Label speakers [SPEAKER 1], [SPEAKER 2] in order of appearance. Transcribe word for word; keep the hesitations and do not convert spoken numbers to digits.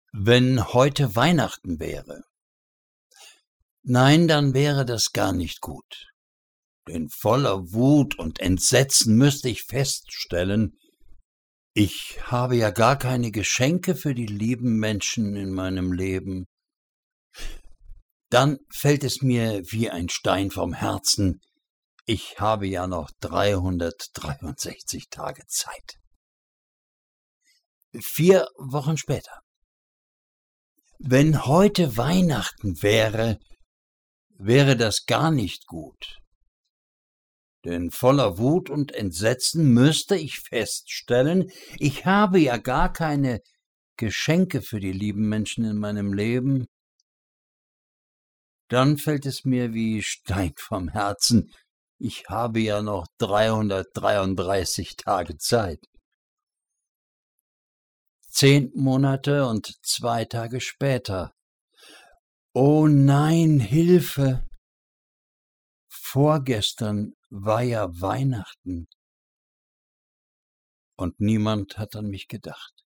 [SPEAKER 1] Wenn heute Weihnachten wäre. Nein, dann wäre das gar nicht gut. Denn voller Wut und Entsetzen müsste ich feststellen, ich habe ja gar keine Geschenke für die lieben Menschen in meinem Leben. Dann fällt es mir wie ein Stein vom Herzen, ich habe ja noch dreihundertdreiundsechzig Tage Zeit. Vier Wochen später. Wenn heute Weihnachten wäre, wäre das gar nicht gut. Denn voller Wut und Entsetzen müsste ich feststellen, ich habe ja gar keine Geschenke für die lieben Menschen in meinem Leben. Dann fällt es mir wie Stein vom Herzen, ich habe ja noch dreihundertdreiunddreißig Tage Zeit. Zehn Monate und zwei Tage später. Oh nein, Hilfe! Vorgestern war ja Weihnachten und niemand hat an mich gedacht.